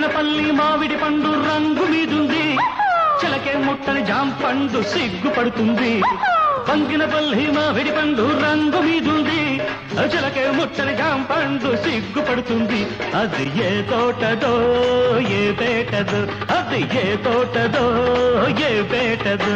బంగినపల్లి మామిడి పండు రంగు మీదుంది, చిలకే ముట్టని జాంపండు సిగ్గుపడుతుంది. బంగినపల్లి మామిడి పండు రంగు మీదుంది, చిలకే ముట్టని జాంపండు సిగ్గుపడుతుంది. అది ఏ తోటదో ఏ పేటదో, అది ఏ తోటదో ఏ పేటదో.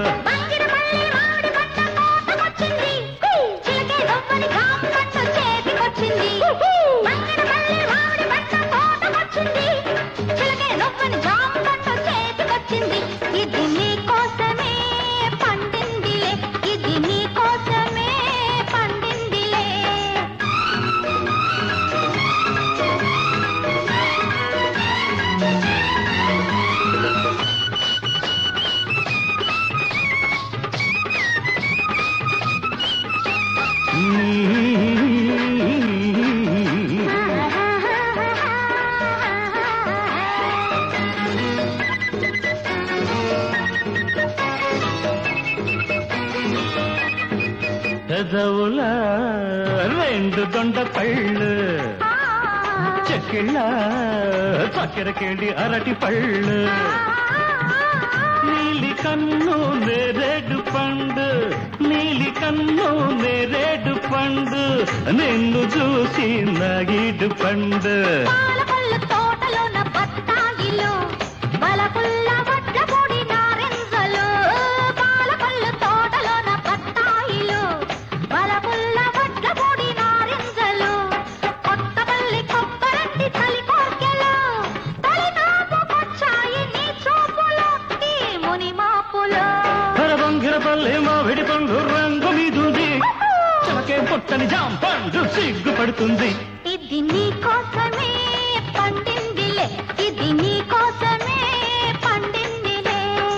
పెదవుల రెండు దొండ పళ్ళు, చెక్కిళ్ళ చక్కెరకేడి అరటి పళ్ళు, నీలి కన్ను నేరేడు పండు, నీలి కన్ను నేరేడు పండు, నిన్ను చూసి నగిడు పండు. బంగినపల్లి మామిడి పండు రంగు మీదుంది, చిలకే పుట్టని జాంపండు సిగ్గుపడుతుంది. ఇది నీ కోసమే పండిందిలే, ఇది నీ కోసమే పండిందిలే.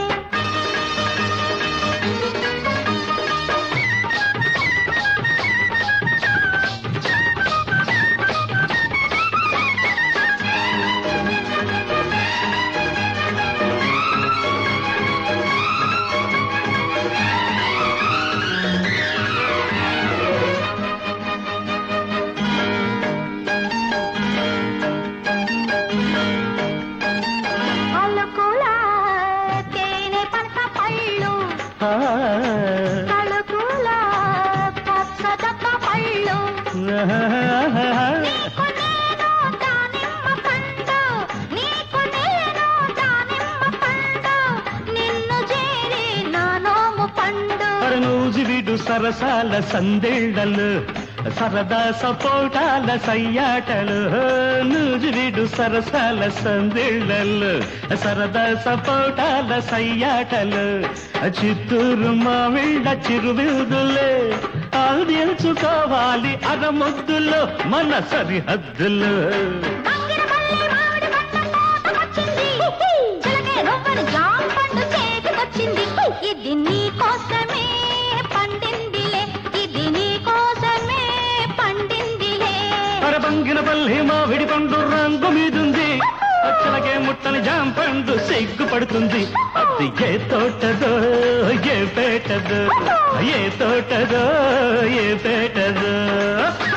కళకుల పచ్చదప్ప పళ్ళు, నీకు నేను దానిమ్మ పండు, నీకు నేను దానిమ్మ పండు, నిన్ను చేరి నా నోము పండు. నూజివిడు సరసాల సందేళ్లలు, సరదా సపోటాల సయ్యాటలు, నూజివిడు సరసాల సందేళ్లలు, సరదా సపోటాల సయ్యాటలు, చిత్తూరు మామిళ్ళ చిరువిరుదులే, ఆదించుకోవాలి అరముద్దులో మన సరిహద్దులు. ఇది నీ కోసమే పండిందిలే, ఇది నీ కోసమే పండిందిలే. బంగినపల్లి మామిడి పండు రంగు మీదుంది, చిలకే ముట్టని జాంపండు సిగ్గుపడుతుంది. అది ఏ తోటదో ఏ పేటదో, ఏ తోటదో ఏ పేటదో.